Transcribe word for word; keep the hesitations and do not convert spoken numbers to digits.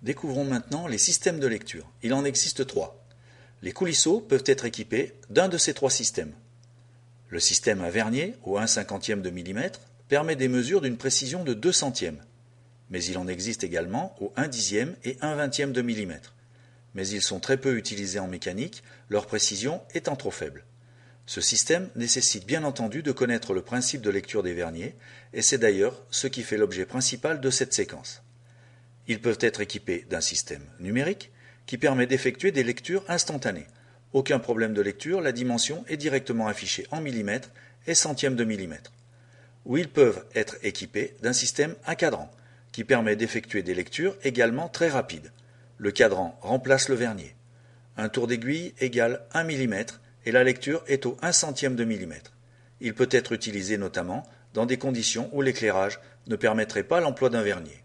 Découvrons maintenant les systèmes de lecture. Il en existe trois. Les coulisseaux peuvent être équipés d'un de ces trois systèmes. Le système à vernier, au un cinquantième de millimètre, permet des mesures d'une précision de deux centièmes. Mais il en existe également au un dixième et un vingtième de millimètre. Mais ils sont très peu utilisés en mécanique, leur précision étant trop faible. Ce système nécessite bien entendu de connaître le principe de lecture des verniers, et c'est d'ailleurs ce qui fait l'objet principal de cette séquence. Ils peuvent être équipés d'un système numérique qui permet d'effectuer des lectures instantanées. Aucun problème de lecture, la dimension est directement affichée en millimètres et centièmes de millimètre. Ou ils peuvent être équipés d'un système à cadran qui permet d'effectuer des lectures également très rapides. Le cadran remplace le vernier. Un tour d'aiguille égale un millimètre et la lecture est au un centième de millimètre. Il peut être utilisé notamment dans des conditions où l'éclairage ne permettrait pas l'emploi d'un vernier.